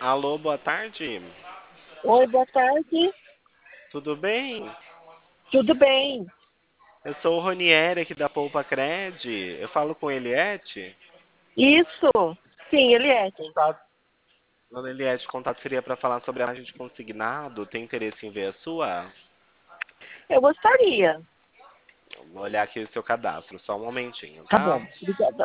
Alô, boa tarde. Oi, boa tarde. Tudo bem? Tudo bem? Eu sou o Ronieri aqui da Poupa Cred. Eu falo com Eliette. Isso? Sim, ele é. Contato. Dona Eliette, contato seria para falar sobre a margem de consignado. Tem interesse em ver a sua? Eu gostaria. Vou olhar aqui o seu cadastro, só um momentinho, Tá tá? bom, obrigada.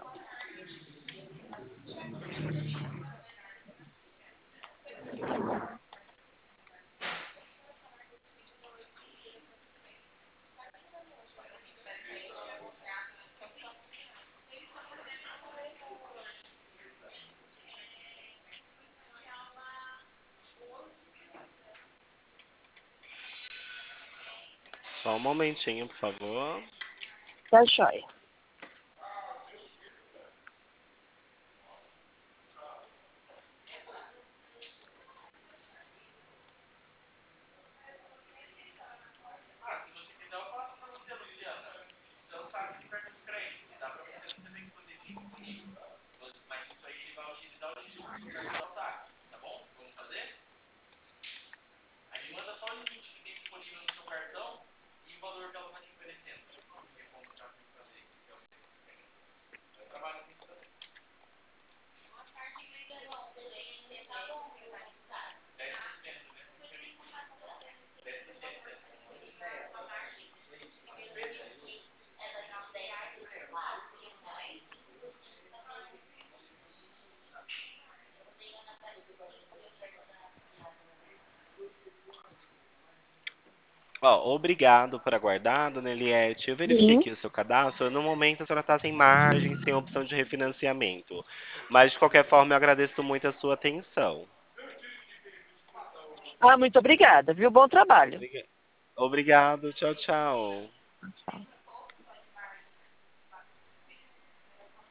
Só um momentinho, por favor. Tá joia. Ó, obrigado por aguardar, dona Eliette. Eu verifiquei Sim. aqui o seu cadastro. No momento, a senhora está sem margem, sem opção de refinanciamento. Mas, de qualquer forma, eu agradeço muito a sua atenção. Ah, muito obrigada, viu? Bom trabalho. Obrigado, tchau, tchau.